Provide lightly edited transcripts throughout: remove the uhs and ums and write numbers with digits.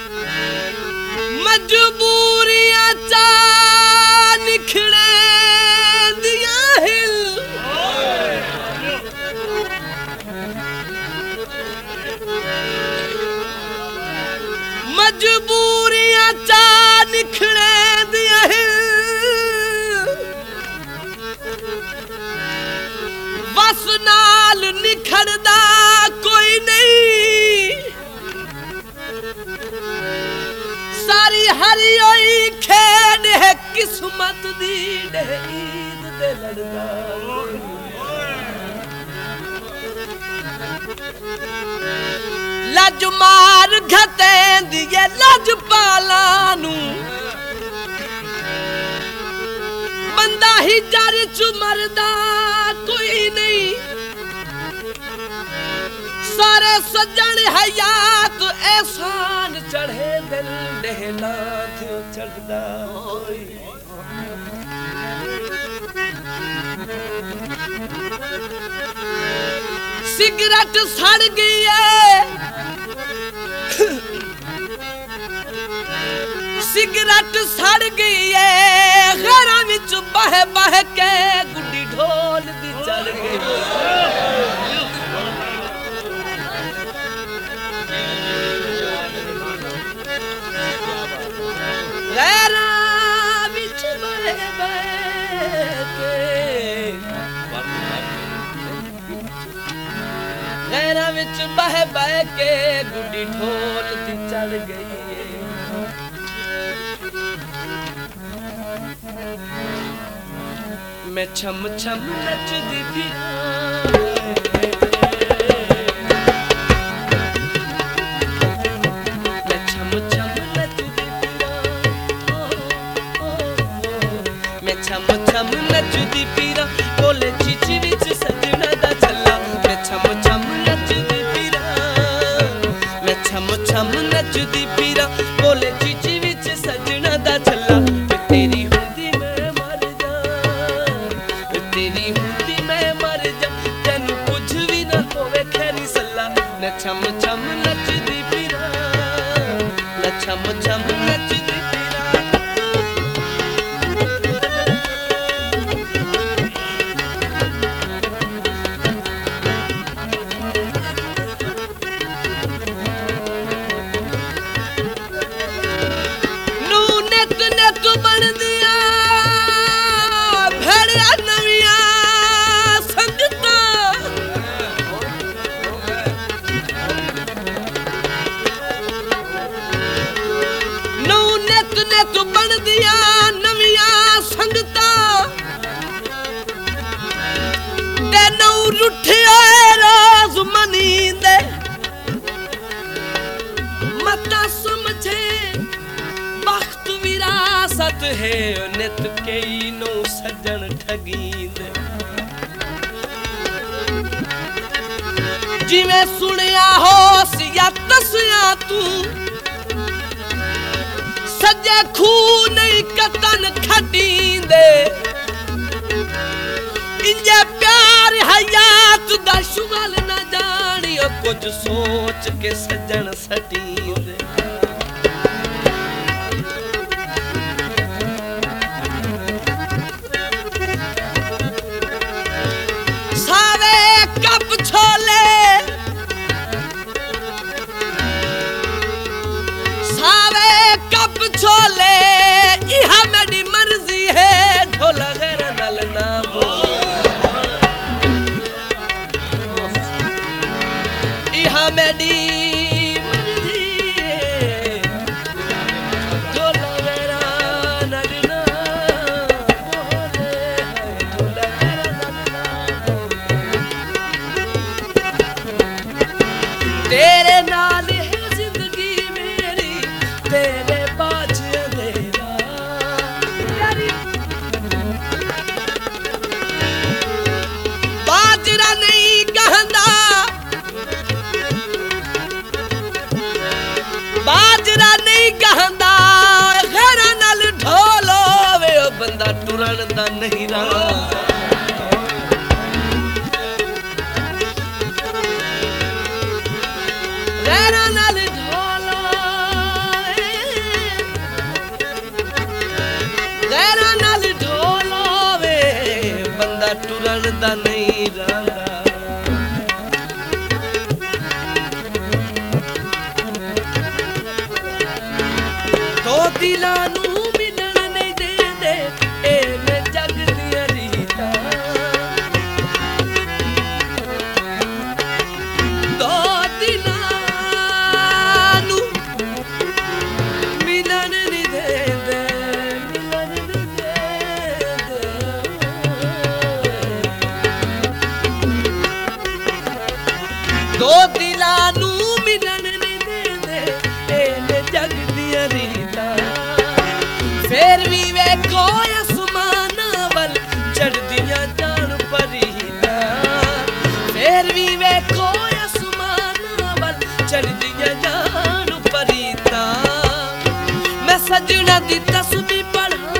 मजबूरियां चा निखड़े दिया हिल मजबूरियां चा निखड़े दिया हिल वस नाल निखड़दा कोई नहीं सारी हरी होई खेड है किस्मत दी ईद दे लड़दा लज मार घते दिए लज पालानू बंदा ही जर च मरदा कोई नहीं सारे सज्जन हयात एहसान चढ़े दिल देहना चढ़दा सिगरेट सड़ गई है सिगरेट सड़ गई है घरा विच बह बह के गुड्डी ढोल दी चल गई घरा विच बह बह के घरा विच बह बह के गुड्डी ढोल दी चल गई मैं छम छम नचदी फिरां मैं छम छम नचदी फिरां मैं छम छम नचदी फिरां बोले चीची विच सजना दा छल्ला मैं छम छम नचदी फिरां मैं छम छम नचदी फिरां बोले चीची विच सजना दा छल्ला तेरी हुंदी मैं मर जा तेरी हुंदी मैं मर जा तैनू कुछ भी ना होवे खैरी सल्ला मैं छम छम नचदी फिरां मैं छम छम नचदी फिरां तू बन दिया नविया संगता तेनू रुठिया रोज मनी दे मता समझे वक्त विरासत है नित कई नो सजन ठगी दे जिवें सुनिया हो सिया तसिया तू सजे खू नहीं कतन खटींदे इंजे प्यार हयात दा शुगल न जानियो कुछ सोच के सजन सटींदे सावे कप छोले सावे कप छोले इहा मेरी मर्जी है ढोला गैर नल ना इहा मेरी मर्जी है ढोला गैर नल ना बोले ढोला गैर नल ना तेरे नाल है जिंदगी मेरी तेरे बाज अंधेरा बाजरा नहीं कहंदा बाजरा नहीं कहंदा घरा नाल ढोल होवे ओ बंदा टुरन दा नहीं रहा घरा नाल ढोल दिलां नूं मिलन नहीं देंदे ए मैं जग दियां रीतां दो दिलां नूं मिलन नहीं देंदे मिलन नहीं देंदे दो दिलां नूं मिलन नहीं देंदे ए मैं जग दियां रीतां फिर भी वेखो आसमानां वल चढ़दियां जान परीतां फिर भी वेखो आसमानां वल चढ़दियां जान परीतां मैं सजना दी तस्बीह पढ़ा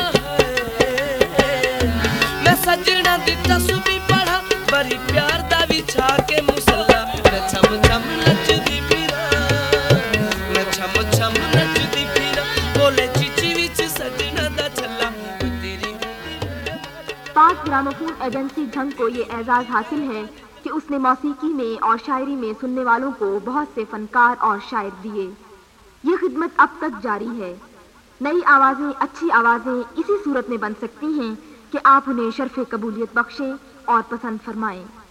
मैं सजना दी तस्बीह पढ़ा बड़ी प्यार दा विछा के मुसल्ला मैं छम छम नचदी फिरां मैं छम छम नचदी फिरां बोले चिची विच सजना दा छल्ला तेरी पाक ग्रामोफोन एजेंसी झंग को ये एजाज हासिल है कि उसने मौसीकी में और शायरी में सुनने वालों को बहुत से फनकार और शायर दिए। ये खिदमत अब तक जारी है। नई आवाज़ें, अच्छी आवाज़ें इसी सूरत में बन सकती हैं कि आप उन्हें शर्फ़ कबूलियत बख्शें और पसंद फरमाएं।